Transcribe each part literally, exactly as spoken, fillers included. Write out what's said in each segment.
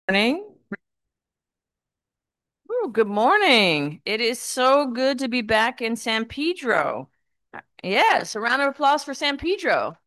Morning. Ooh, good morning. It is so good to be back in San Pedro. Uh, Yes, a round of applause for San Pedro.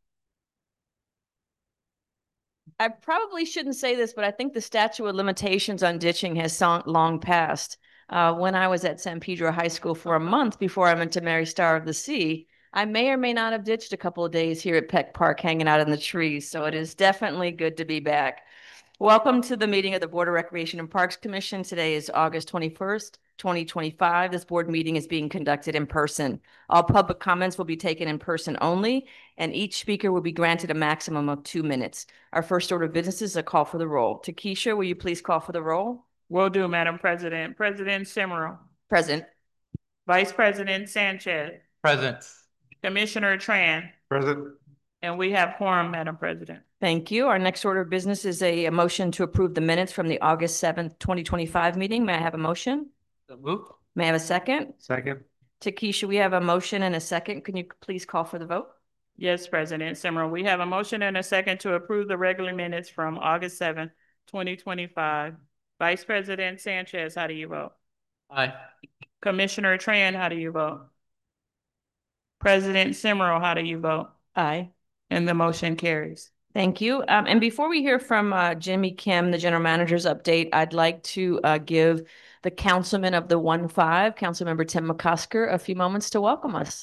I probably shouldn't say this, but I think the statute of limitations on ditching has so- long passed. Uh, when I was at San Pedro High School for a month before I went to Mary Star of the Sea, I may or may not have ditched a couple of days here at Peck Park hanging out in the trees. So it is definitely good to be back. Welcome to the meeting of the Board of Recreation and Parks Commission. Today is August twenty-first, twenty twenty-five. This board meeting is being conducted in person. All public comments will be taken in person only, and each speaker will be granted a maximum of two minutes. Our first order of business is a call for the roll. Takesha, will you please call for the roll? Will do, Madam President. President Simmerl, Present. Vice President Sanchez, Present. Commissioner Tran, Present. and we have quorum, Madam President. Thank you. Our next order of business is a, a motion to approve the minutes from the August seventh, twenty twenty-five meeting. May I have a motion? So move. May I have a second? Second. Takesha, we have a motion and a second. Can you please call for the vote? Yes, President Simmerl, we have a motion and a second to approve the regular minutes from August seventh, twenty twenty-five. Vice President Sanchez, how do you vote? Aye. Commissioner Tran, how do you vote? President Simmerl, how do you vote? Aye. And the motion carries. Thank you. Um, and before we hear from uh, Jimmy Kim, the general manager's update, I'd like to uh, give the councilman of the one five, Councilmember Tim McCosker, a few moments to welcome us.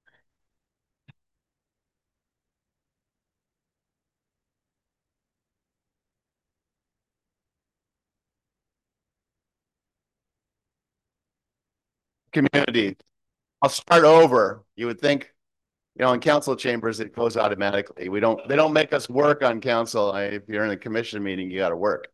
Community. I'll start over. You would think, you know, in council chambers, it goes automatically. We don't, they don't make us work on council. I, if you're in a commission meeting, you got to work.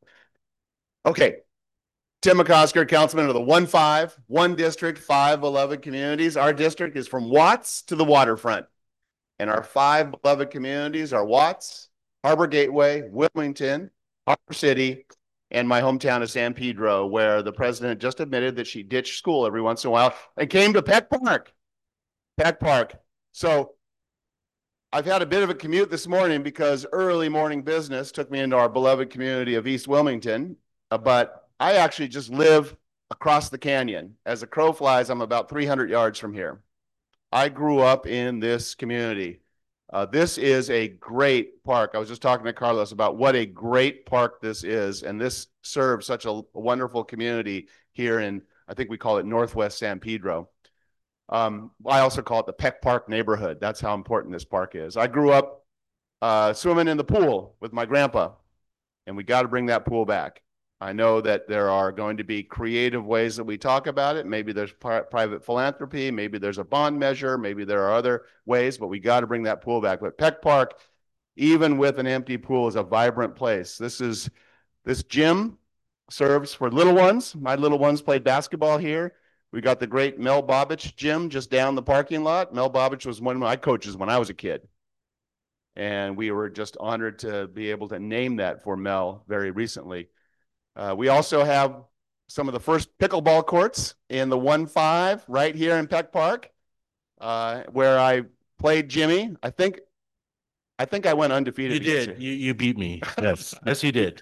Okay. Tim McCosker, councilman of the one five, one district, five beloved communities. Our district is from Watts to the waterfront. And our five beloved communities are Watts, Harbor Gateway, Wilmington, Harbor City, and my hometown of San Pedro, where the president just admitted that she ditched school every once in a while and came to Peck Park. Peck Park. So I've had a bit of a commute this morning because early morning business took me into our beloved community of East Wilmington. Uh, but I actually just live across the canyon. As a crow flies, I'm about three hundred yards from here. I grew up in this community. Uh, this is a great park. I was just talking to Carlos about what a great park this is. And this serves such a, a wonderful community here in, I think we call it Northwest San Pedro. Um, I also call it the Peck Park neighborhood. That's how important this park is. I grew up uh, swimming in the pool with my grandpa, and we got to bring that pool back. I know that there are going to be creative ways that we talk about it. Maybe there's private philanthropy, maybe there's a bond measure, maybe there are other ways, but we got to bring that pool back. But Peck Park, even with an empty pool, is a vibrant place. This is this gym serves for little ones. My little ones played basketball here. We got the great Mel Bobich gym just down the parking lot. Mel Bobich was one of my coaches when I was a kid. And we were just honored to be able to name that for Mel very recently. Uh, we also have some of the first pickleball courts in the one five right here in Peck Park, uh, where I played Jimmy. I think I think I went undefeated. You did. You, you beat me. Yes. Yes, you did.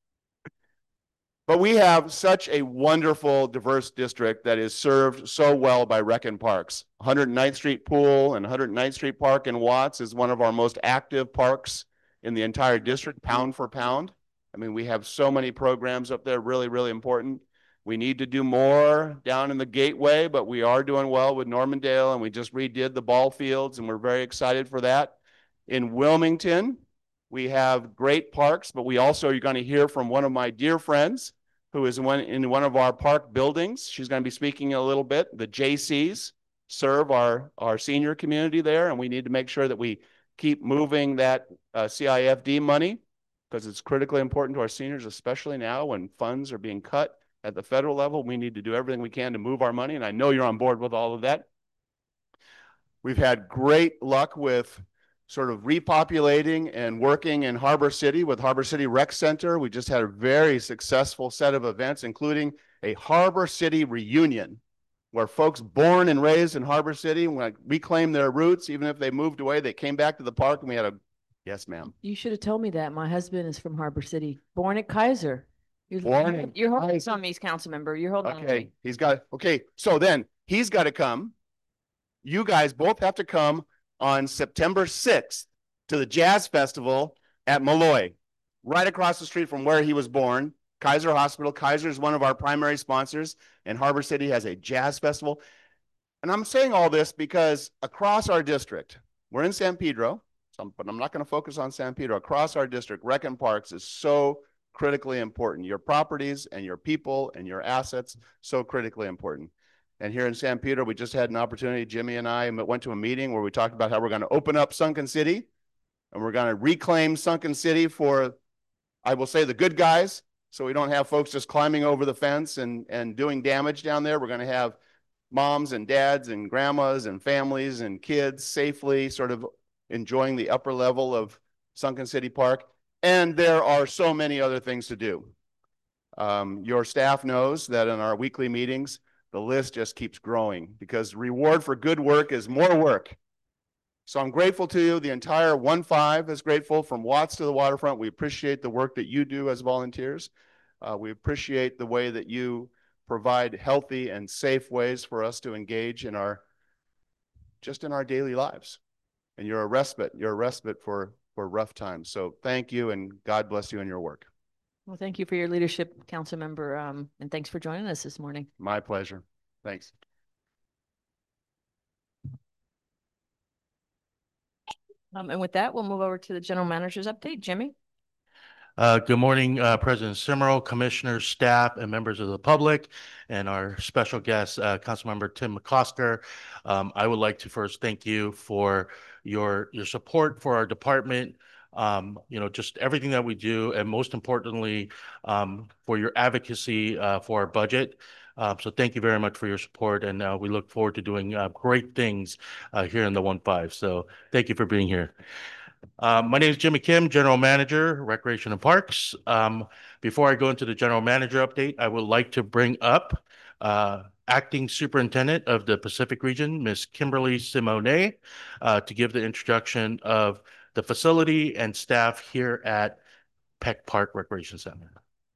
But we have such a wonderful, diverse district that is served so well by Rec and Parks. one hundred ninth Street Pool and one hundred ninth Street Park in Watts is one of our most active parks in the entire district, pound for pound. I mean, we have so many programs up there, really, really important. We need to do more down in the Gateway, but we are doing well with Normandale, and we just redid the ball fields, and we're very excited for that. In Wilmington, we have great parks, but we also are going to hear from one of my dear friends who is one, in one of our park buildings. She's going to be speaking a little bit. The J Cs serve our, our senior community there, and we need to make sure that we keep moving that uh, C I F D money because it's critically important to our seniors, especially now when funds are being cut at the federal level. We need to do everything we can to move our money, and I know you're on board with all of that. We've had great luck with sort of repopulating and working in Harbor City with Harbor City Rec Center. We just had a very successful set of events, including a Harbor City reunion, where folks born and raised in Harbor City reclaim their roots. Even if they moved away, they came back to the park, and we had a, yes, ma'am. You should have told me that. My husband is from Harbor City, born at Kaiser. You're, Born in you're holding high- this on me, council member. You're holding on to Okay, me. he's got, okay, so then he's got to come. You guys both have to come on September sixth to the Jazz Festival at Malloy, right across the street from where he was born. Kaiser Hospital. Kaiser is one of our primary sponsors, and Harbor City has a jazz festival. And I'm saying all this because across our district, we're in San Pedro, but I'm not going to focus on San Pedro. Across our district, Rec and Parks is so critically important. Your properties and your people and your assets, so critically important. And here in San Pedro, we just had an opportunity, Jimmy and I went to a meeting where we talked about how we're going to open up Sunken City and we're going to reclaim Sunken City for, I will say, the good guys. So we don't have folks just climbing over the fence and, and doing damage down there. We're going to have moms and dads and grandmas and families and kids safely sort of enjoying the upper level of Sunken City Park. And there are so many other things to do. Um, your staff knows that in our weekly meetings, the list just keeps growing because reward for good work is more work. So I'm grateful to you. The entire one five is grateful, from Watts to the waterfront. We appreciate the work that you do as volunteers. Uh, we appreciate the way that you provide healthy and safe ways for us to engage in our, just in our daily lives. And you're a respite, you're a respite for, for rough times. So thank you, and God bless you in your work. Well, thank you for your leadership, council member, um, and thanks for joining us this morning. My pleasure. Thanks. Um, and with that, we'll move over to the general manager's update. Jimmy? Uh, good morning, uh, President Simmerl, commissioners, staff, and members of the public, and our special guest, uh, Councilmember Tim McCosker. Um, I would like to first thank you for your your support for our department. Um, you know, just everything that we do, and most importantly, um, for your advocacy uh, for our budget. Um, so thank you very much for your support, and uh, we look forward to doing uh, great things uh, here in the one five. So thank you for being here. Uh, my name is Jimmy Kim, General Manager, Recreation and Parks. Um, before I go into the General Manager update, I would like to bring up uh, Acting Superintendent of the Pacific Region, Miz Kimberly Simone, uh, to give the introduction of the facility and staff here at Peck Park Recreation Center.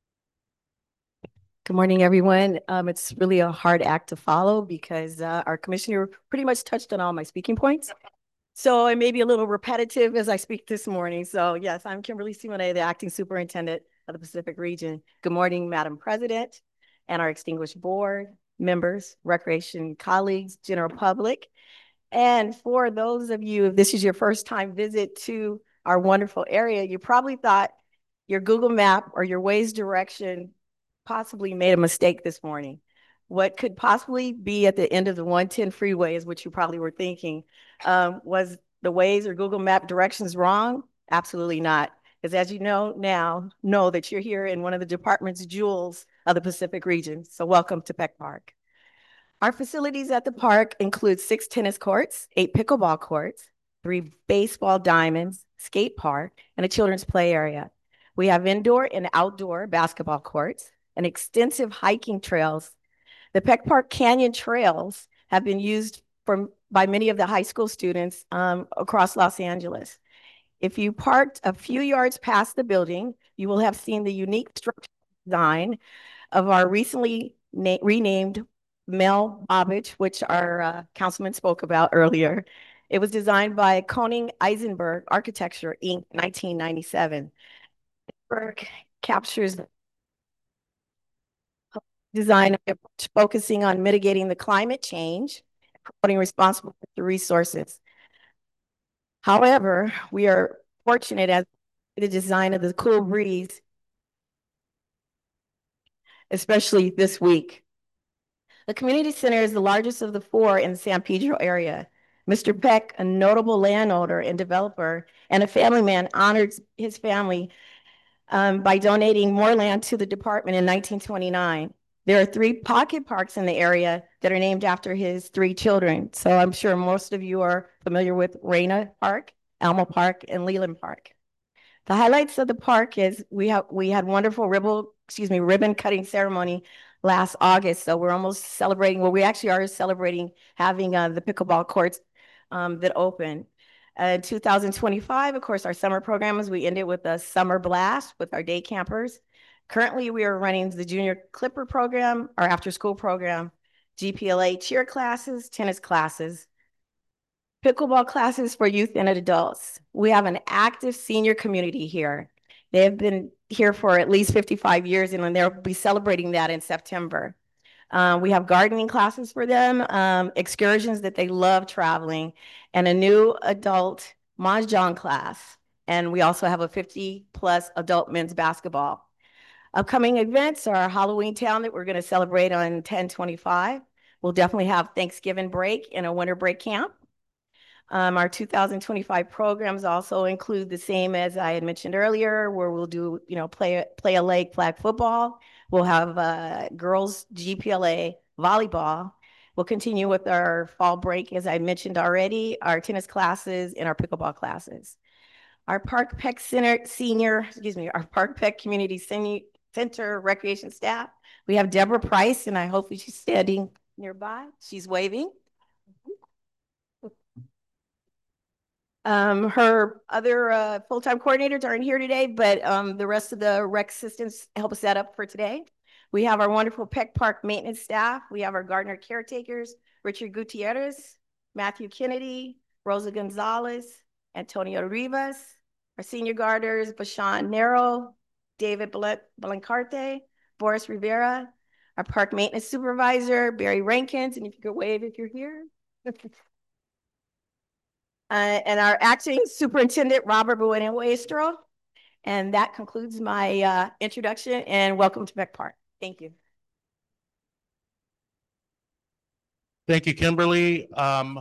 Good morning, everyone. Um, it's really a hard act to follow because uh, our commissioner pretty much touched on all my speaking points. So it may be a little repetitive as I speak this morning. So yes, I'm Kimberly Simone, the Acting Superintendent of the Pacific Region. Good morning, Madam President, and our extinguished board members, recreation colleagues, general public. And for those of you, if this is your first time visit to our wonderful area, you probably thought your Google map or your Waze direction possibly made a mistake this morning. What could possibly be at the end of the one ten freeway is what you probably were thinking. Um, was the Waze or Google Map directions wrong? Absolutely not. Because as you know now, know that you're here in one of the department's jewels of the Pacific region. So welcome to Peck Park. Our facilities at the park include six tennis courts, eight pickleball courts, three baseball diamonds, skate park, and a children's play area. We have indoor and outdoor basketball courts and extensive hiking trails. The Peck Park Canyon trails have been used for, by many of the high school students um, across Los Angeles. If you parked a few yards past the building, you will have seen the unique structural design of our recently renamed Mel Bobbage, which our uh, councilman spoke about earlier. It was designed by Koning Eisenberg Architecture, Incorporated, nineteen ninety-seven. Eisenberg captures design focusing on mitigating the climate change, promoting responsible resources. However, we are fortunate as the design of the cool breeze, especially this week. The community center is the largest of the four in the San Pedro area. Mister Peck, a notable landowner and developer and a family man, honored his family um, by donating more land to the department in nineteen twenty-nine. There are three pocket parks in the area that are named after his three children. So I'm sure most of you are familiar with Reyna Park, Alma Park, and Leland Park. The highlights of the park is we have we had wonderful ribbon, excuse me, ribbon cutting ceremony last August. So we're almost celebrating, well, we actually are celebrating having uh, the pickleball courts um, that open. Uh, in two thousand twenty-five, of course, our summer programs, we ended with a summer blast with our day campers. Currently, we are running the Junior Clipper program, our after-school program, G P L A cheer classes, tennis classes, pickleball classes for youth and adults. We have an active senior community here. They have been here for at least fifty-five years, and they'll be celebrating that in September. Uh, we have gardening classes for them, um, excursions that they love traveling, and a new adult Mahjong class. And we also have a fifty plus adult men's basketball. Upcoming events are Halloween Town that we're going to celebrate on ten twenty-five. We'll definitely have Thanksgiving break and a winter break camp. Um, our two thousand twenty-five programs also include the same as I had mentioned earlier, where we'll do, you know, play, play a leg flag football. We'll have uh, girls G P L A volleyball. We'll continue with our fall break, as I mentioned already, our tennis classes and our pickleball classes. Our Park Peck Center senior, excuse me, our Park Peck Community Senior Center recreation staff. We have Deborah Price, and I hope she's standing nearby. She's waving. Um, her other uh, full-time coordinators aren't here today, but um, the rest of the rec assistants help us set up for today. We have our wonderful Peck Park maintenance staff. We have our Gardner caretakers, Richard Gutierrez, Matthew Kennedy, Rosa Gonzalez, Antonio Rivas. Our senior guarders, Bashan Nero, David Blancarte, Boris Rivera. Our park maintenance supervisor, Barry Rankins, and if you could wave if you're here. Uh, and our acting superintendent, Robert Buenaestro. And that concludes my uh, introduction, and welcome to Peck Park. Thank you. Thank you, Kimberly. Um,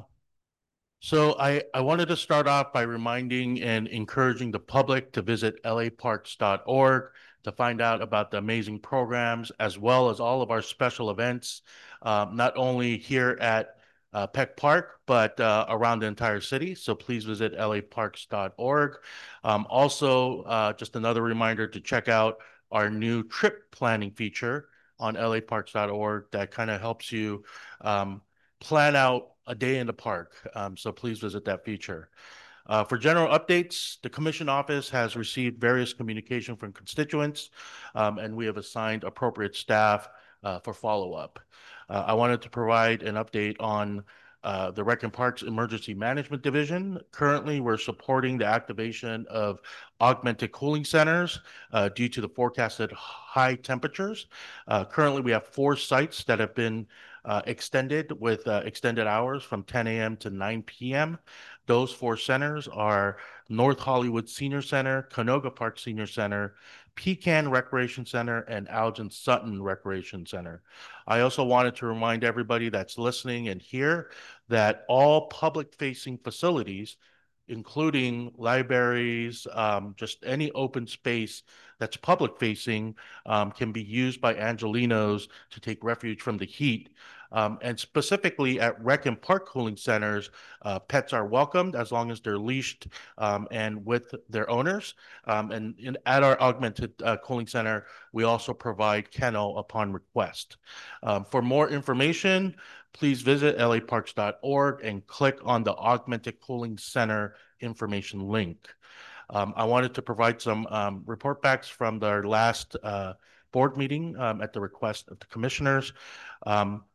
so I, I wanted to start off by reminding and encouraging the public to visit L A parks dot org to find out about the amazing programs, as well as all of our special events, um, not only here at Uh, Peck Park, but uh, around the entire city. So please visit L A parks dot org. Um, also, uh, just another reminder to check out our new trip planning feature on L A parks dot org that kind of helps you um, plan out a day in the park. Um, so please visit that feature. Uh, for general updates, the Commission Office has received various communication from constituents, um, and we have assigned appropriate staff uh, for follow-up. Uh, I wanted to provide an update on uh, the Rec and Parks Emergency Management Division. Currently, we're supporting the activation of augmented cooling centers uh, due to the forecasted high temperatures. Uh, currently, we have four sites that have been uh, extended with uh, extended hours from ten A M to nine P M Those four centers are North Hollywood Senior Center, Canoga Park Senior Center, Pecan Recreation Center, and Algin Sutton Recreation Center. I also wanted to remind everybody that's listening and here that all public-facing facilities, including libraries, um, just any open space that's public-facing, um, can be used by Angelenos to take refuge from the heat. Um, and specifically at rec and park cooling centers, uh, pets are welcomed as long as they're leashed um, and with their owners. Um, and in, at our augmented uh, cooling center, we also provide kennel upon request. Um, for more information, please visit L A parks dot org and click on the Augmented Cooling Center information link. Um, I wanted to provide some um, report backs from their last uh, board meeting um, at the request of the commissioners. Um,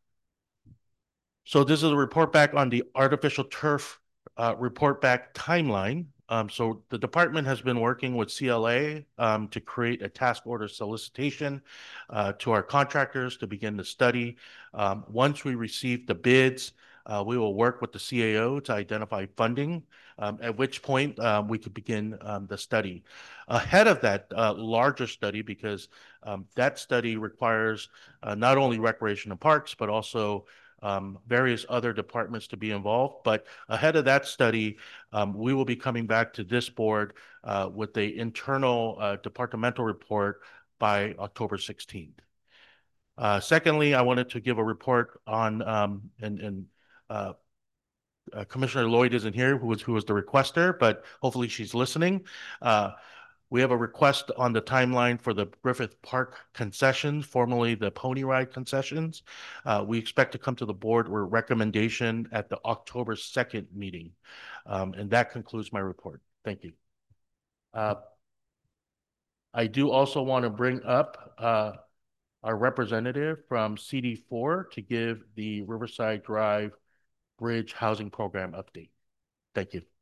So this is a report back on the artificial turf uh, report back timeline. Um, so the department has been working with C L A um, to create a task order solicitation uh, to our contractors to begin the study. Um, once we receive the bids, uh, we will work with the C A O to identify funding, um, at which point uh, we could begin um, the study. Ahead of that uh, larger study, because um, that study requires uh, not only Recreation and Parks, but also Um, various other departments to be involved. But ahead of that study, um, we will be coming back to this board uh, with the internal uh, departmental report by October sixteenth. Uh, secondly, I wanted to give a report on, um, and, and uh, uh, Commissioner Lloyd isn't here, who was, who was the requester, but hopefully she's listening. Uh, We have a request on the timeline for the Griffith Park concessions, formerly the Pony Ride concessions. Uh, we expect to come to the board with recommendation at the October second meeting. Um, and that concludes my report. Thank you. Uh, I do also want to bring up uh, our representative from C D four to give the Riverside Drive Bridge Housing Program update. Thank you.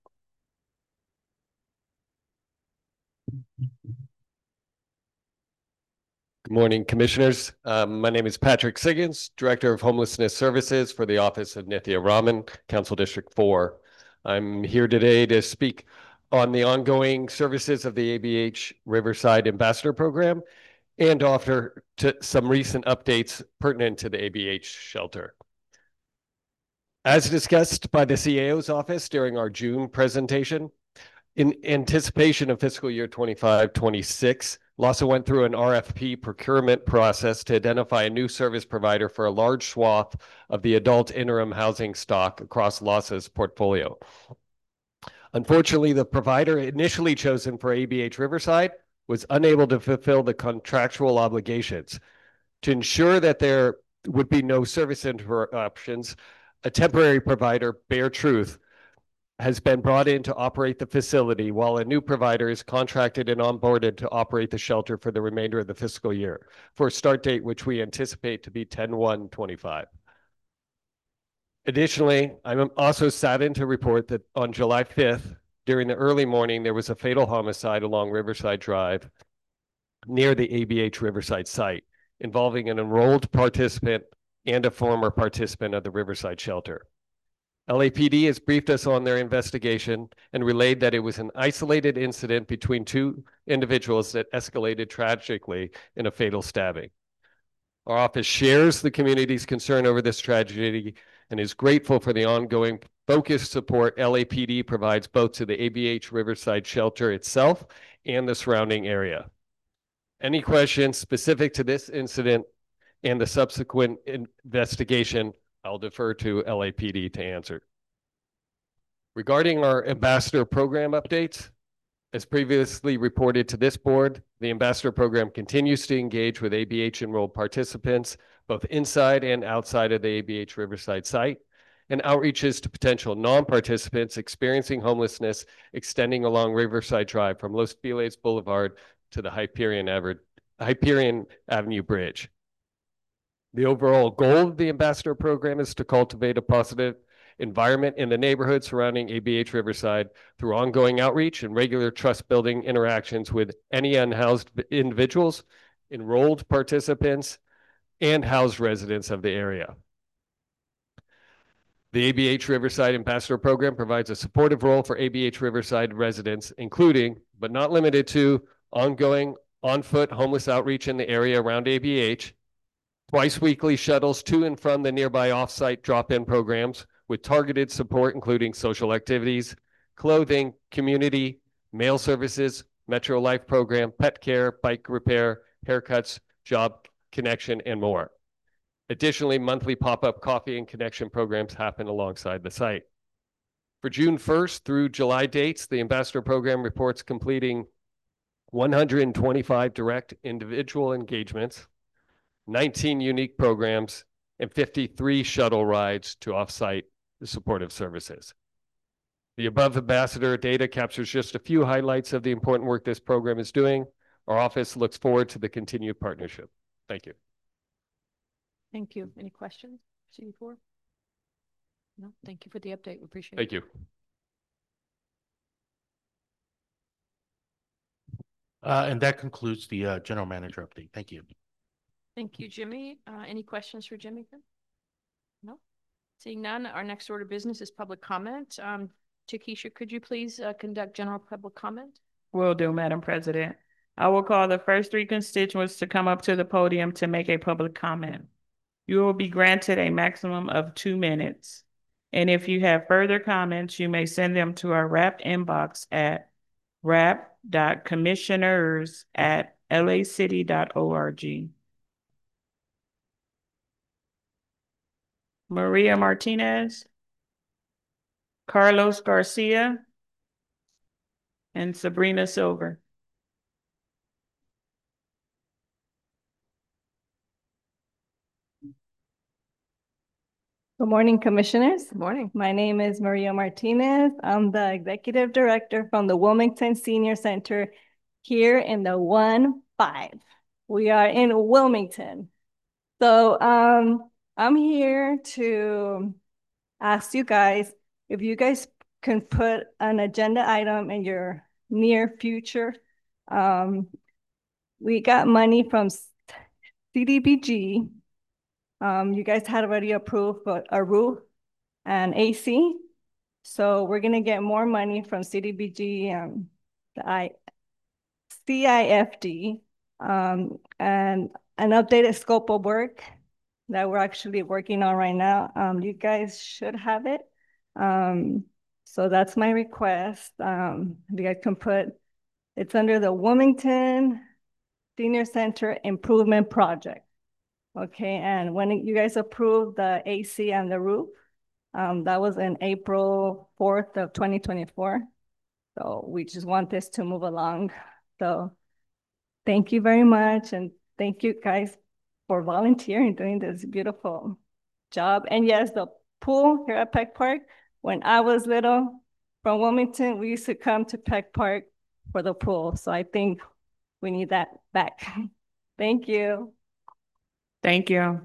Good morning, Commissioners. Um, my name is Patrick Siggins, Director of Homelessness Services for the Office of Nithya Raman, Council District four. I'm here today to speak on the ongoing services of the A B H Riverside Ambassador Program and offer to some recent updates pertinent to the A B H shelter. As discussed by the C A O's office during our June presentation, in anticipation of fiscal year twenty-five twenty-six, LAHSA went through an R F P procurement process to identify a new service provider for a large swath of the adult interim housing stock across LAHSA's portfolio. Unfortunately, the provider initially chosen for A B H Riverside was unable to fulfill the contractual obligations. To ensure that there would be no service interruptions, a temporary provider, Bare Truth, has been brought in to operate the facility while a new provider is contracted and onboarded to operate the shelter for the remainder of the fiscal year for a start date which we anticipate to be ten one twenty-five. Additionally, I'm also saddened to report that on July fifth, during the early morning, there was a fatal homicide along Riverside Drive near the A B H Riverside site involving an enrolled participant and a former participant of the Riverside shelter. L A P D has briefed us on their investigation and relayed that it was an isolated incident between two individuals that escalated tragically in a fatal stabbing. Our office shares the community's concern over this tragedy and is grateful for the ongoing focused support L A P D provides both to the A B H Riverside shelter itself and the surrounding area. Any questions specific to this incident and the subsequent investigation, I'll defer to L A P D to answer. Regarding our ambassador program updates, as previously reported to this board, the ambassador program continues to engage with A B H enrolled participants, both inside and outside of the A B H Riverside site, and outreaches to potential non-participants experiencing homelessness extending along Riverside Drive from Los Feliz Boulevard to the Hyperion, Aver Hyperion Avenue Bridge. The overall goal of the ambassador program is to cultivate a positive environment in the neighborhood surrounding A B H Riverside through ongoing outreach and regular trust-building interactions with any unhoused individuals, enrolled participants, and housed residents of the area. The A B H Riverside Ambassador Program provides a supportive role for A B H Riverside residents, including, but not limited to, ongoing on-foot homeless outreach in the area around A B H, twice weekly shuttles to and from the nearby off-site drop-in programs with targeted support, including social activities, clothing, community, mail services, Metro Life program, pet care, bike repair, haircuts, job connection, and more. Additionally, monthly pop-up coffee and connection programs happen alongside the site. For June first through July dates, the Ambassador Program reports completing one hundred twenty-five direct individual engagements, nineteen unique programs, and fifty-three shuttle rides to off-site supportive services. The above ambassador data captures just a few highlights of the important work this program is doing. Our office looks forward to the continued partnership. Thank you. Thank you. Any questions? C D four? No, thank you for the update. We appreciate it. Thank you. Uh, and that concludes the uh, general manager update. Thank you. Thank you, Jimmy. Uh, any questions for Jimmy? No? Seeing none, our next order of business is public comment. Um, Takesha, could you please uh, conduct general public comment? Will do, Madam President. I will call the first three constituents to come up to the podium to make a public comment. You will be granted a maximum of two minutes. And if you have further comments, you may send them to our wrap inbox at wrap dot commissioners at l a city dot org. Maria Martinez, Carlos Garcia, and Sabrina Silver. Good morning, Commissioners. Good morning. My name is Maria Martinez. I'm the Executive Director from the Wilmington Senior Center here in the one five. We are in Wilmington. So um, I'm here to ask you guys if you guys can put an agenda item in your near future. Um, we got money from C D B G. Um, you guys had already approved a roof and A C. So we're gonna get more money from C D B G and the I C I F D um, and an updated scope of work that we're actually working on right now. Um, you guys should have it. Um, so that's my request. Um, you guys can put, it's under the Wilmington Senior Center Improvement Project. Okay, and when you guys approved the A C and the roof, um, that was in April fourth of twenty twenty-four. So we just want this to move along. So thank you very much. And thank you guys for volunteering, doing this beautiful job. And yes, the pool here at Peck Park, when I was little from Wilmington, we used to come to Peck Park for the pool. So I think we need that back. Thank you. Thank you.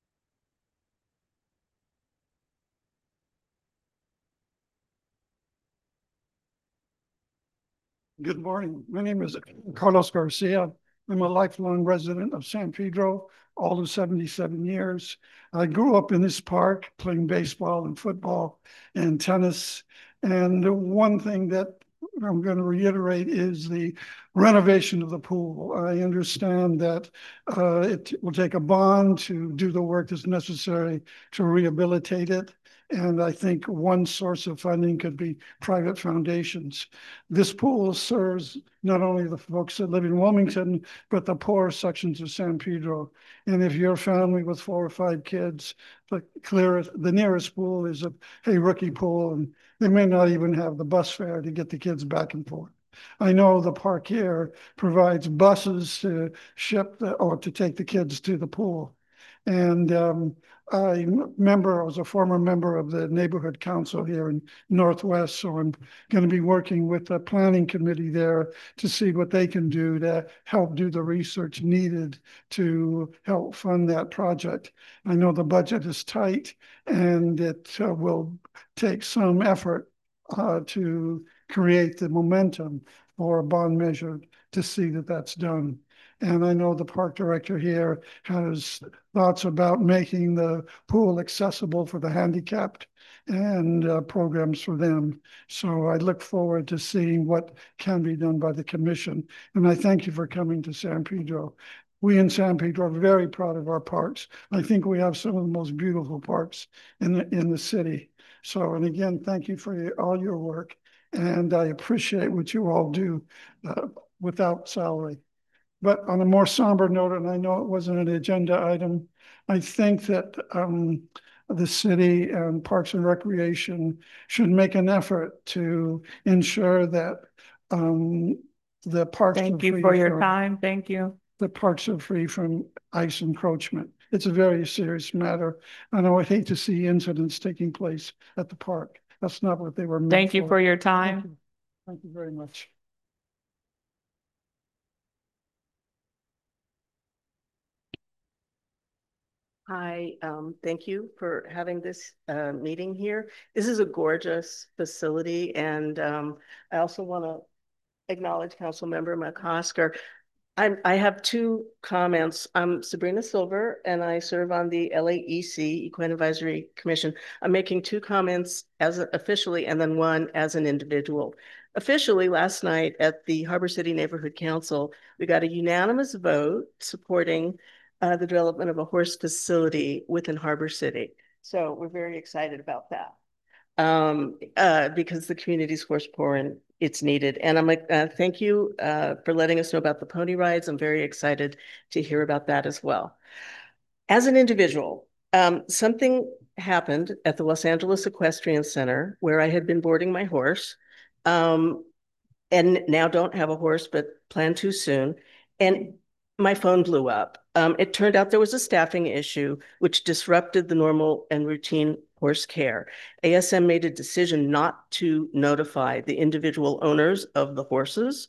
Good morning. My name is Carlos Garcia. I'm a lifelong resident of San Pedro, all of seventy-seven years. I grew up in this park playing baseball and football and tennis. And one thing that I'm going to reiterate is the renovation of the pool. I understand that uh, it will take a bond to do the work that's necessary to rehabilitate it. And I think one source of funding could be private foundations. This pool serves not only the folks that live in Wilmington, but the poorer sections of San Pedro. And if you're a family with four or five kids, the clearest, the nearest pool is a Hey Rookie pool, and they may not even have the bus fare to get the kids back and forth. I know the park here provides buses to ship the, or to take the kids to the pool. And um, I remember I was a former member of the neighborhood council here in Northwest, so I'm going to be working with the planning committee there to see what they can do to help do the research needed to help fund that project. I know the budget is tight, and it uh, will take some effort uh, to create the momentum for a bond measure to see that that's done. And I know the park director here has thoughts about making the pool accessible for the handicapped and uh, programs for them. So I look forward to seeing what can be done by the commission. And I thank you for coming to San Pedro. We in San Pedro are very proud of our parks. I think we have some of the most beautiful parks in the, in the city. So, and again, thank you for your, all your work. And I appreciate what you all do uh, without salary. But on a more somber note, and I know it wasn't an agenda item, I think that um, the city and Parks and Recreation should make an effort to ensure that um, the parks Thank are you free for your from, time. Thank you. the parks are free from ice encroachment. It's a very serious matter. And I would hate to see incidents taking place at the park. That's not what they were meant Thank you for. for your Thank time. you. Thank you very much. Hi, um, thank you for having this uh, meeting here. This is a gorgeous facility, and um, I also want to acknowledge Councilmember McCosker. I'm, I have two comments. I'm Sabrina Silver, and I serve on the L A E C, Equine Advisory Commission. I'm making two comments as a, officially, and then one as an individual. Officially, last night at the Harbor City Neighborhood Council, we got a unanimous vote supporting uh, the development of a horse facility within Harbor City. So we're very excited about that um, uh, because the community's horse poor and it's needed. And I'm like, uh, thank you uh, for letting us know about the pony rides. I'm very excited to hear about that as well. As an individual, um, something happened at the Los Angeles Equestrian Center where I had been boarding my horse um, and now don't have a horse, but plan to soon. And my phone blew up. Um, it turned out there was a staffing issue which disrupted the normal and routine horse care. A S M made a decision not to notify the individual owners of the horses.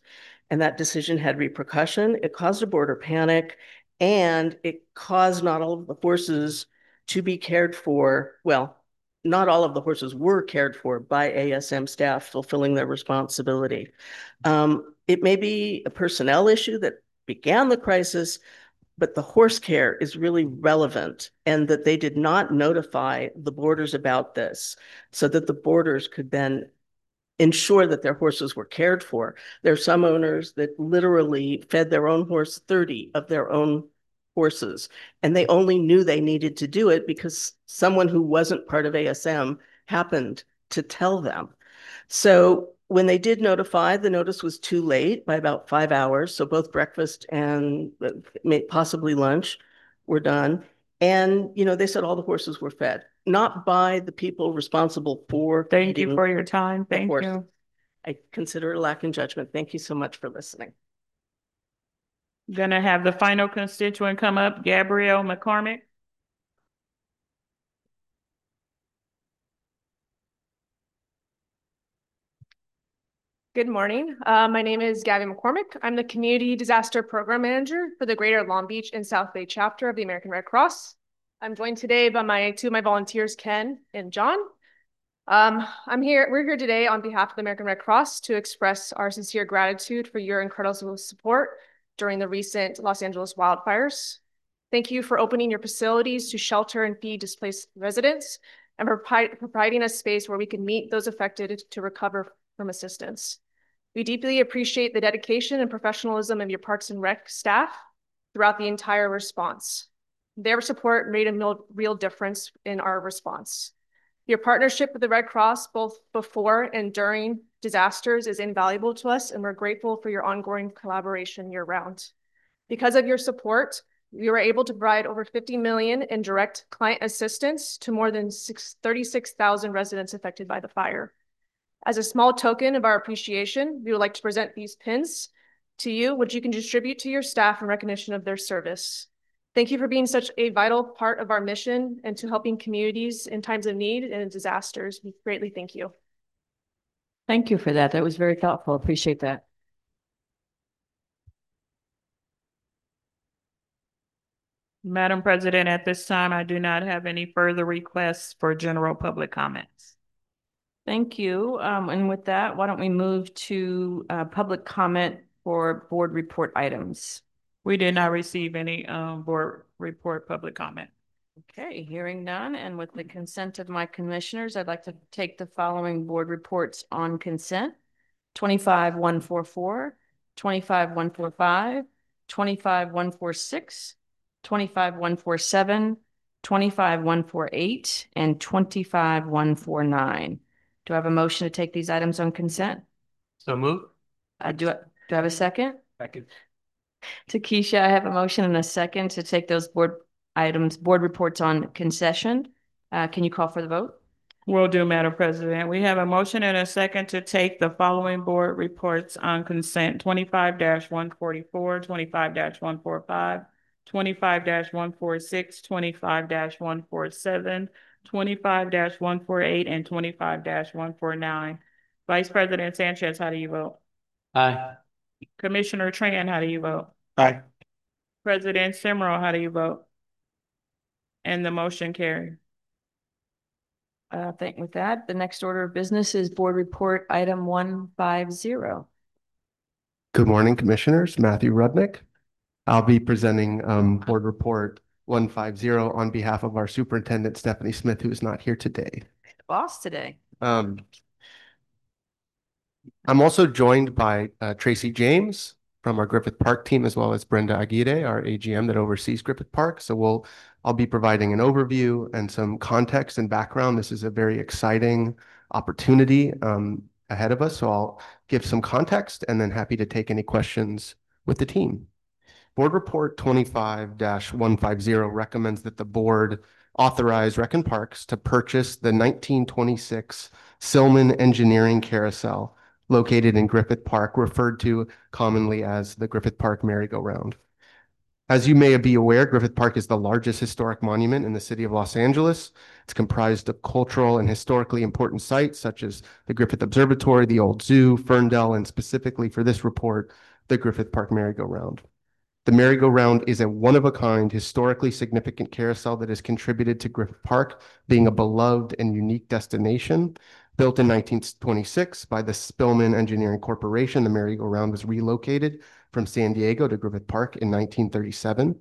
and that decision had repercussion. It caused a border panic, and it caused not all of the horses to be cared for. Well, not all of the horses were cared for by A S M staff fulfilling their responsibility. Um, it may be a personnel issue that began the crisis, but the horse care is really relevant, and that they did not notify the boarders about this so that the boarders could then ensure that their horses were cared for. There are some owners that literally fed their own horse thirty of their own horses, and they only knew they needed to do it because someone who wasn't part of A S M happened to tell them. So when they did notify, the notice was too late by about five hours. So both breakfast and possibly lunch were done. And, you know, they said all the horses were fed, not by the people responsible for. Thank you for your time. Thank you. I consider it a lack in judgment. Thank you so much for listening. Gonna have the final constituent come up, Gabrielle McCormick. Good morning. Uh, my name is Gabby McCormick. I'm the Community Disaster Program Manager for the Greater Long Beach and South Bay chapter of the American Red Cross. I'm joined today by my two of my volunteers, Ken and John. Um, I'm here. We're here today on behalf of the American Red Cross to express our sincere gratitude for your incredible support during the recent Los Angeles wildfires. Thank you for opening your facilities to shelter and feed displaced residents and for providing a space where we can meet those affected to recover from assistance. We deeply appreciate the dedication and professionalism of your Parks and Rec staff throughout the entire response. Their support made a real difference in our response. Your partnership with the Red Cross, both before and during disasters, is invaluable to us, and we're grateful for your ongoing collaboration year-round. Because of your support, we were able to provide over fifty million dollars in direct client assistance to more than thirty-six thousand residents affected by the fire. As a small token of our appreciation, we would like to present these pins to you, which you can distribute to your staff in recognition of their service. Thank you for being such a vital part of our mission and to helping communities in times of need and in disasters. We greatly thank you. Thank you for that. That was very thoughtful. Appreciate that. Madam President, at this time, I do not have any further requests for general public comments. Thank you. Um, and with that, why don't we move to uh, public comment for board report items? We did not receive any um, board report public comment. Okay, hearing none, and with the consent of my commissioners, I'd like to take the following board reports on consent: twenty-five one forty-four, twenty-five one forty-five, twenty-five one forty-six, twenty-five one forty-seven, twenty-five one forty-eight, and twenty-five one forty-nine. Do I have a motion to take these items on consent? So move. Uh, do I, do I have a second? Second. To Keisha, I have a motion and a second to take those board items, board reports on concession. Uh, can you call for the vote? Will do, Madam President. We have a motion and a second to take the following board reports on consent: twenty-five one forty-four, twenty-five one forty-five, twenty-five one forty-six, twenty-five one forty-seven, twenty-five one forty-eight, and twenty-five one forty-nine. Vice President Sanchez, how do you vote? Aye. Commissioner Tran, how do you vote? Aye. President Simrall, how do you vote? And the motion carried. I think with that, the next order of business is board report item one fifty. Good morning, Commissioners. Matthew Rudnick. I'll be presenting um, board report one fifty on behalf of our superintendent, Stephanie Smith, who is not here today. Boss today. Um, I'm also joined by uh, Tracy James from our Griffith Park team, as well as Brenda Aguirre, our A G M that oversees Griffith Park. So we'll, I'll be providing an overview and some context and background. This is a very exciting opportunity um, ahead of us. So I'll give some context and then happy to take any questions with the team. Board Report twenty-five one fifty recommends that the board authorize Rec and Parks to purchase the nineteen twenty-six Silman Engineering Carousel located in Griffith Park, referred to commonly as the Griffith Park Merry-Go-Round. As you may be aware, Griffith Park is the largest historic monument in the city of Los Angeles. It's comprised of cultural and historically important sites such as the Griffith Observatory, the Old Zoo, Ferndale, and specifically for this report, the Griffith Park merry-go-round. The merry-go-round is a one-of-a-kind, historically significant carousel that has contributed to Griffith Park being a beloved and unique destination. Built in nineteen twenty-six by the Spillman Engineering Corporation, the merry-go-round was relocated from San Diego to Griffith Park in nineteen thirty-seven.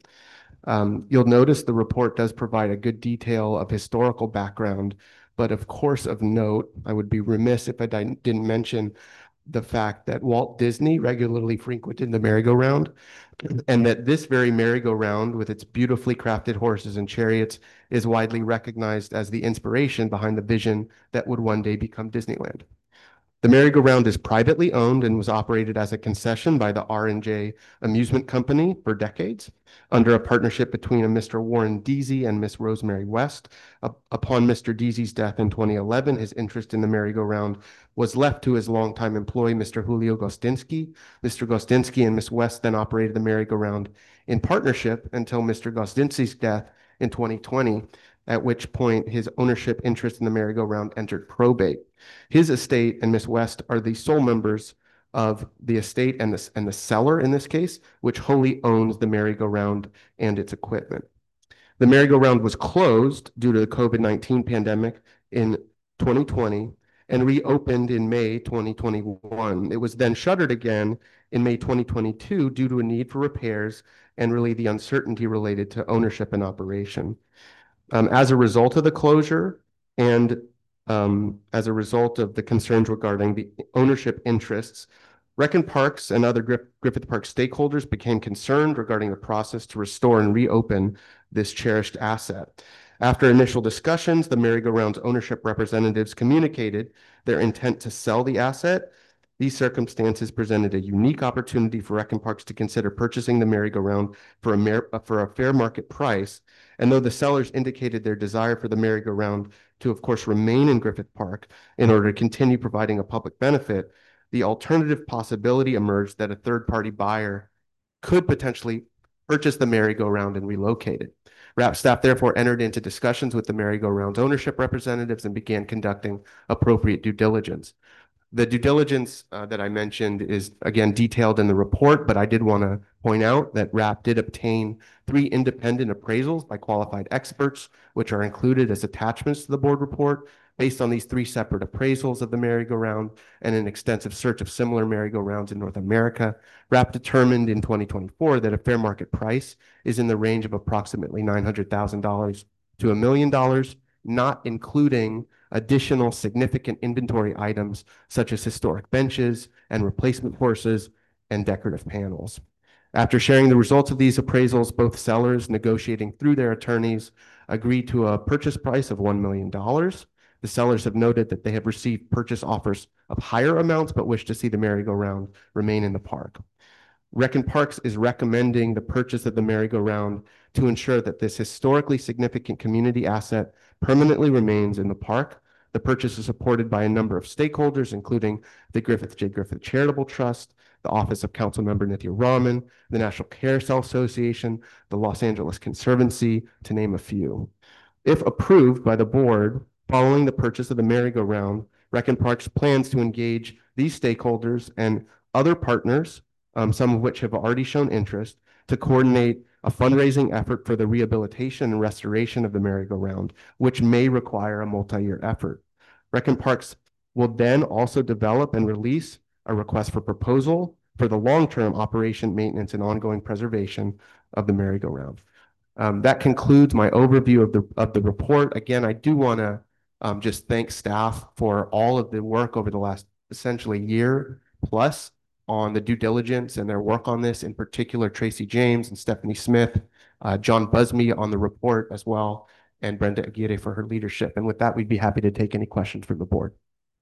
Um, you'll notice the report does provide a good detail of historical background, but of course of note, I would be remiss if I didn't mention the fact that Walt Disney regularly frequented the merry-go-round, and that this very merry-go-round with its beautifully crafted horses and chariots is widely recognized as the inspiration behind the vision that would one day become Disneyland. The merry-go-round is privately owned and was operated as a concession by the R and J Amusement Company for decades, under a partnership between a Mister Warren Deasy and Miss Rosemary West. Uh, upon Mister Deasy's death in twenty eleven, his interest in the merry-go-round was left to his longtime employee, Mister Julio Gostinski. Mister Gostinski and Miss West then operated the merry-go-round in partnership until Mister Gostinski's death in twenty twenty, at which point his ownership interest in the merry-go-round entered probate. His estate and Miss West are the sole members of the estate and the, and the seller in this case, which wholly owns the merry-go-round and its equipment. The merry-go-round was closed due to the COVID nineteen pandemic in twenty twenty and reopened in May twenty twenty-one. It was then shuttered again in May twenty twenty-two due to a need for repairs and really the uncertainty related to ownership and operation. Um, as a result of the closure and um, as a result of the concerns regarding the ownership interests, Recon Parks and other Griff Griffith Park stakeholders became concerned regarding the process to restore and reopen this cherished asset. After initial discussions, the merry-go-round's ownership representatives communicated their intent to sell the asset. These circumstances presented a unique opportunity for Recon Parks to consider purchasing the merry-go-round for a, mer for a fair market price. And though the sellers indicated their desire for the merry-go-round to, of course, remain in Griffith Park in order to continue providing a public benefit, the alternative possibility emerged that a third-party buyer could potentially purchase the merry-go-round and relocate it. R A P staff therefore entered into discussions with the merry-go-round's ownership representatives and began conducting appropriate due diligence. The due diligence uh, that I mentioned is, again, detailed in the report, but I did want to point out that R A P did obtain three independent appraisals by qualified experts, which are included as attachments to the board report. Based on these three separate appraisals of the merry-go-round and an extensive search of similar merry-go-rounds in North America, R A P determined in twenty twenty-four that a fair market price is in the range of approximately nine hundred thousand dollars to a million dollars, not including additional significant inventory items such as historic benches and replacement horses and decorative panels. After sharing the results of these appraisals, both sellers, negotiating through their attorneys, agreed to a purchase price of one million dollars. The sellers have noted that they have received purchase offers of higher amounts, but wish to see the merry-go-round remain in the park. Recon Parks is recommending the purchase of the merry-go-round to ensure that this historically significant community asset permanently remains in the park. The purchase is supported by a number of stakeholders, including the Griffith J. Griffith Charitable Trust, the Office of Councilmember Nithya Raman, the National Carousel Association, the Los Angeles Conservancy, to name a few. If approved by the board, following the purchase of the merry-go-round, Recon Parks plans to engage these stakeholders and other partners, um, some of which have already shown interest, to coordinate a fundraising effort for the rehabilitation and restoration of the merry-go-round, which may require a multi-year effort. Recon Parks will then also develop and release a request for proposal for the long-term operation, maintenance, and ongoing preservation of the merry-go-round. Um, that concludes my overview of the, of the report. Again, I do want to Um, just thank staff for all of the work over the last essentially year plus on the due diligence and their work on this, in particular Tracy James and Stephanie Smith, uh, John Busby on the report as well, and Brenda Aguirre for her leadership. And with that, we'd be happy to take any questions from the board.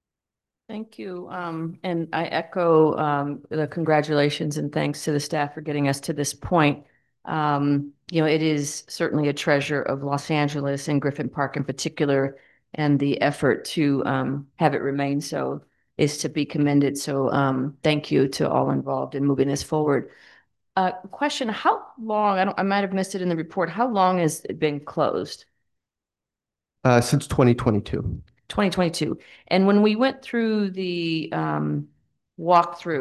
Thank you. Um, and I echo um, the congratulations and thanks to the staff for getting us to this point. Um, you know, it is certainly a treasure of Los Angeles and Griffith Park in particular. And the effort to um, have it remain so is to be commended. So um, thank you to all involved in moving this forward. Uh, question, how long, I, don't, I might have missed it in the report, how long has it been closed? Uh, since twenty twenty-two. twenty twenty-two. And when we went through the um, walkthrough,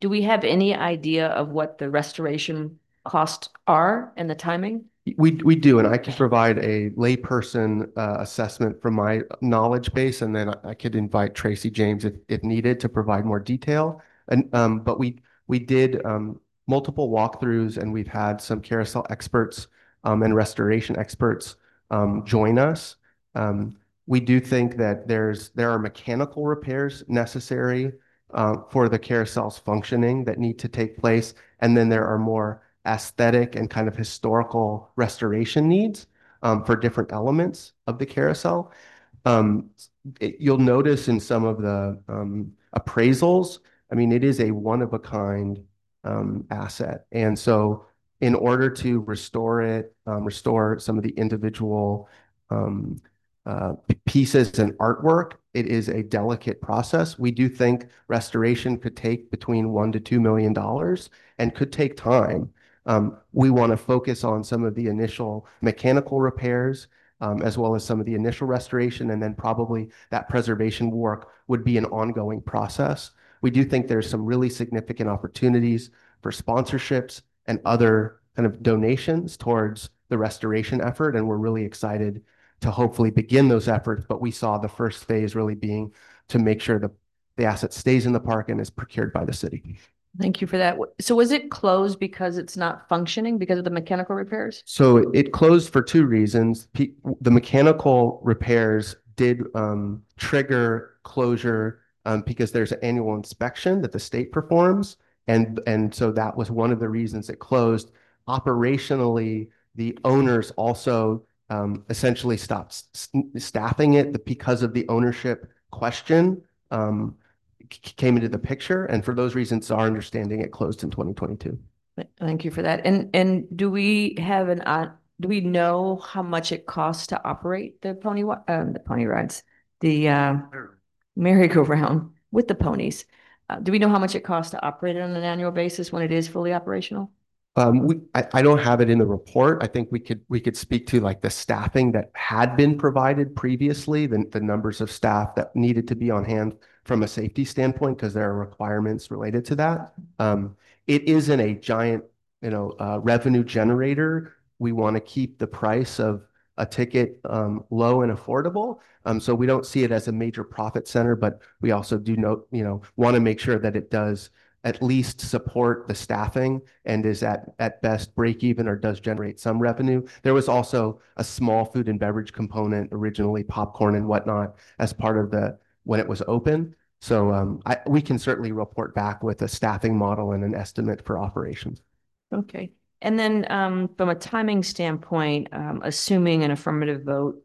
do we have any idea of what the restoration costs are and the timing? We, we do, and I can provide a layperson uh, assessment from my knowledge base, and then I, I could invite Tracy James if, if needed to provide more detail. And um, but we we did um, multiple walkthroughs, and we've had some carousel experts um, and restoration experts um, join us. Um, we do think that there's there are mechanical repairs necessary uh, for the carousel's functioning that need to take place, and then there are more aesthetic and kind of historical restoration needs um, for different elements of the carousel. Um, it, you'll notice in some of the um, appraisals, I mean, it is a one-of-a-kind um, asset. And so in order to restore it, um, restore some of the individual um, uh, pieces and artwork, it is a delicate process. We do think restoration could take between one to two million dollars and could take time. Um, we want to focus on some of the initial mechanical repairs, um, as well as some of the initial restoration, and then probably that preservation work would be an ongoing process. We do think there's some really significant opportunities for sponsorships and other kind of donations towards the restoration effort, and we're really excited to hopefully begin those efforts. But we saw the first phase really being to make sure the, the asset stays in the park and is procured by the city. Thank you for that. So was it closed because it's not functioning because of the mechanical repairs? So it closed for two reasons. P the mechanical repairs did um, trigger closure um, because there's an annual inspection that the state performs. And, and so that was one of the reasons it closed. Operationally, the owners also um, essentially stopped staffing it because of the ownership question. Um, came into the picture, and for those reasons, our understanding it closed in twenty twenty-two. Thank you for that. And and do we have an uh, do we know how much it costs to operate the pony um, the pony rides, the uh, merry-go-round with the ponies? Uh, do we know how much it costs to operate it on an annual basis when it is fully operational? Um, we, I, I don't have it in the report. I think we could we could speak to like the staffing that had been provided previously, the, the numbers of staff that needed to be on hand from a safety standpoint, because there are requirements related to that. Um, it isn't a giant, you know, uh, revenue generator. We want to keep the price of a ticket um, low and affordable. Um, so we don't see it as a major profit center, but we also do note, you know, want to make sure that it does at least support the staffing and is at, at best break even or does generate some revenue. There was also a small food and beverage component, originally popcorn and whatnot, as part of the, when it was open. So um, I, we can certainly report back with a staffing model and an estimate for operations. Okay. And then um, from a timing standpoint, um, assuming an affirmative vote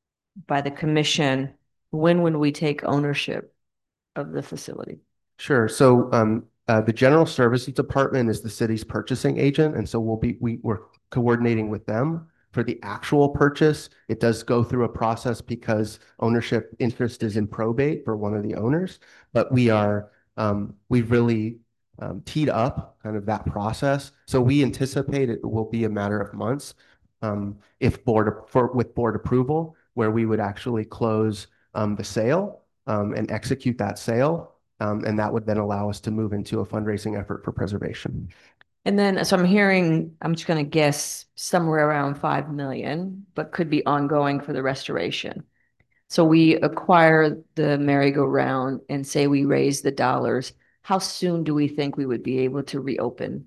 by the commission, when would we take ownership of the facility? Sure. So um, Uh, the General Services Department is the city's purchasing agent, and so we'll be we, we're coordinating with them for the actual purchase. It does go through a process because ownership interest is in probate for one of the owners, but we are um, we've really um, teed up kind of that process. So we anticipate it will be a matter of months um, if board for with board approval, where we would actually close um, the sale um, and execute that sale. Um, and that would then allow us to move into a fundraising effort for preservation. And then, so I'm hearing, I'm just going to guess somewhere around five million, but could be ongoing for the restoration. So we acquire the merry-go-round and say we raise the dollars. How soon do we think we would be able to reopen?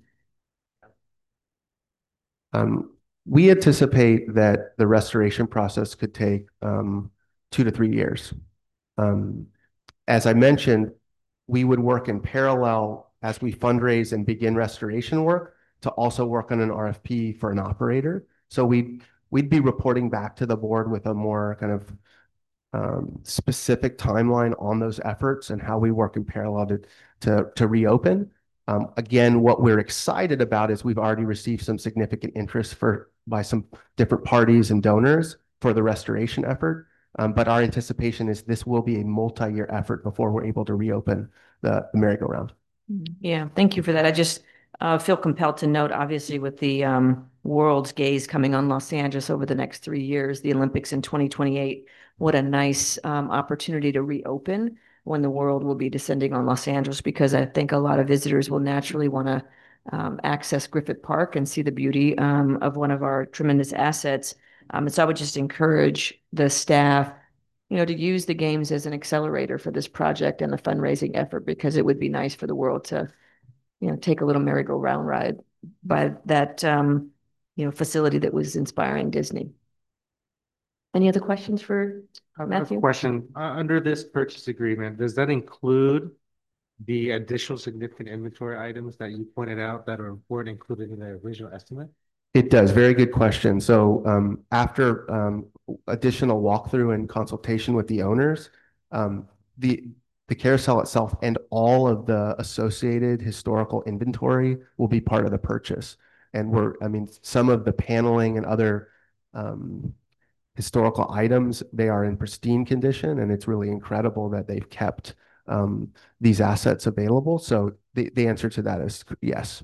Um, we anticipate that the restoration process could take um, two to three years. Um, as I mentioned, we would work in parallel as we fundraise and begin restoration work to also work on an R F P for an operator. So we'd, we'd be reporting back to the board with a more kind of um, specific timeline on those efforts and how we work in parallel to, to, to reopen. Um, again, what we're excited about is we've already received some significant interest for by some different parties and donors for the restoration effort. Um, but our anticipation is this will be a multi-year effort before we're able to reopen the, the merry-go-round. Yeah, thank you for that. I just uh, feel compelled to note, obviously, with the um, world's gaze coming on Los Angeles over the next three years, the Olympics in twenty twenty-eight, what a nice um, opportunity to reopen when the world will be descending on Los Angeles, because I think a lot of visitors will naturally want to um, access Griffith Park and see the beauty um, of one of our tremendous assets. Um, and so I would just encourage the staff, you know, to use the games as an accelerator for this project and the fundraising effort, because it would be nice for the world to, you know, take a little merry-go-round ride by that, um, you know, facility that was inspiring Disney. Any other questions for Matthew? Question, uh, under this purchase agreement, does that include the additional significant inventory items that you pointed out that are weren't included in the original estimate? It does. Very good question. So um, after um, additional walkthrough and consultation with the owners, um, the the carousel itself and all of the associated historical inventory will be part of the purchase. And we're, I mean, some of the paneling and other um, historical items, they are in pristine condition, and it's really incredible that they've kept um, these assets available. So the, the answer to that is yes.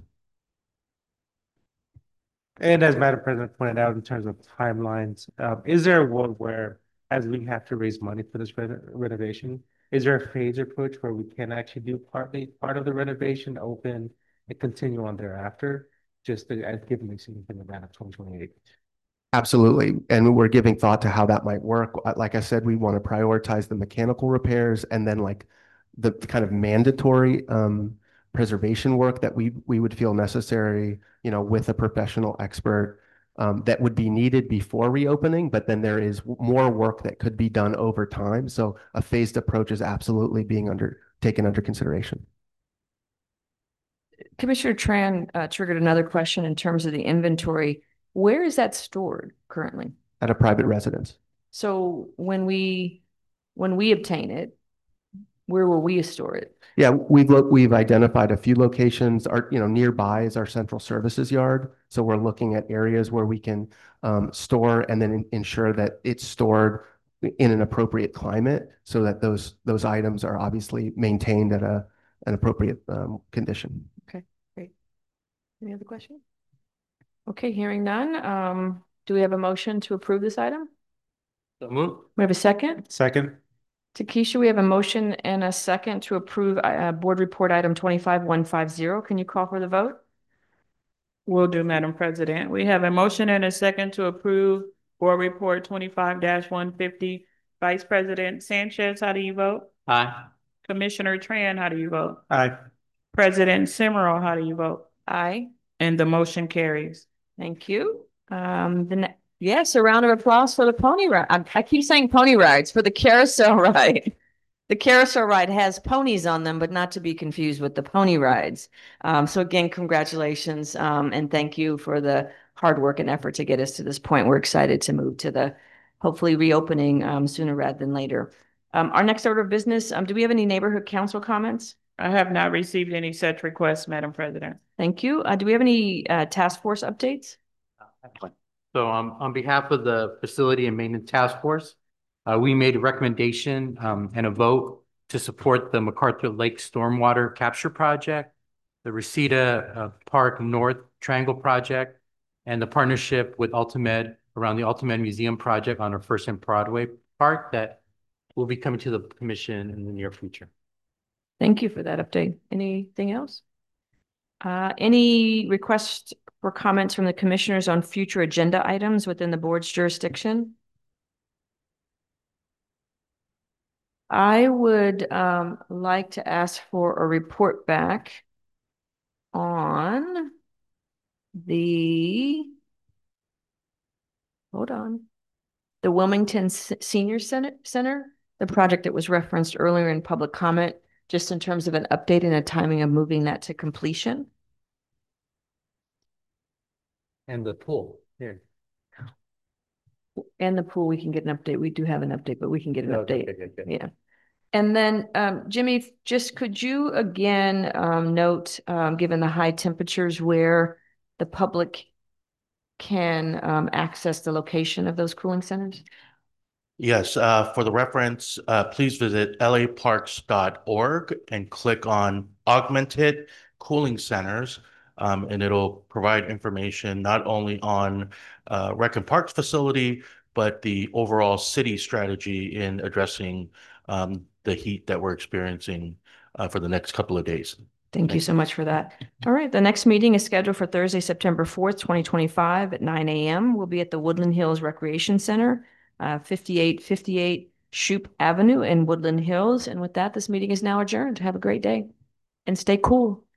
And as Madam President pointed out, in terms of timelines, uh, is there a world where, as we have to raise money for this reno renovation, is there a phase approach where we can actually do partly part of the renovation open and continue on thereafter, just to, as given the significant amount of twenty twenty-eight? Absolutely. And we're giving thought to how that might work. Like I said, we want to prioritize the mechanical repairs, and then like the kind of mandatory um, preservation work that we we would feel necessary, you know, with a professional expert um, that would be needed before reopening, but then there is more work that could be done over time. So a phased approach is absolutely being under taken under consideration. Commissioner Tran uh, triggered another question in terms of the inventory. Where is that stored currently? At a private residence. So when we when we obtain it, where will we store it? Yeah, we've looked, we've identified a few locations. Our, you know, nearby is our central services yard. So we're looking at areas where we can um, store and then in, ensure that it's stored in an appropriate climate, so that those those items are obviously maintained at a an appropriate um, condition. Okay, great. Any other questions? Okay, hearing none. Um, do we have a motion to approve this item? So move. We have a second? Second. Takesha, we have a motion and a second to approve uh, board report item twenty-five one fifty. Can you call for the vote? Will do, Madam President. We have a motion and a second to approve board report twenty-five one fifty. Vice President Sanchez, how do you vote? Aye. Commissioner Tran, how do you vote? Aye. President Simmerl, how do you vote? Aye. And the motion carries. Thank you. Um, the ne- yes, a round of applause for the pony ride. I, I keep saying pony rides, for the carousel ride. The carousel ride has ponies on them, but not to be confused with the pony rides. Um, so again, congratulations, um, and thank you for the hard work and effort to get us to this point. We're excited to move to the hopefully reopening um, sooner rather than later. Um, our next order of business, um, do we have any neighborhood council comments? I have not received any such requests, Madam President. Thank you. Uh, do we have any uh, task force updates? So um, on behalf of the Facility and Maintenance Task Force, uh, we made a recommendation um, and a vote to support the MacArthur Lake Stormwater Capture Project, the Reseda uh, Park North Triangle Project, and the partnership with Ultimed around the Ultimed Museum Project on our First and Broadway Park that will be coming to the commission in the near future. Thank you for that update. Anything else? Uh, any requests for comments from the commissioners on future agenda items within the board's jurisdiction? I would um, like to ask for a report back on the, hold on, the Wilmington S- Senior Center, Center, the project that was referenced earlier in public comment, just in terms of an update and a timing of moving that to completion. And the pool here. And the pool, we can get an update. We do have an update, but we can get an Okay, update. good, good, good. Yeah. And then, um, Jimmy, just could you again um, note, um, given the high temperatures, where the public can um, access the location of those cooling centers? Yes, uh, for the reference, uh, please visit L A parks dot org and click on Augmented Cooling Centers, um, and it'll provide information not only on uh, Rec and Parks facility, but the overall city strategy in addressing um, the heat that we're experiencing uh, for the next couple of days. Thank you so much for that. All right, the next meeting is scheduled for Thursday, September fourth, twenty twenty-five at nine A M. We'll be at the Woodland Hills Recreation Center, uh, fifty-eight fifty-eight Shoup Avenue in Woodland Hills. And with that, this meeting is now adjourned. Have a great day and stay cool.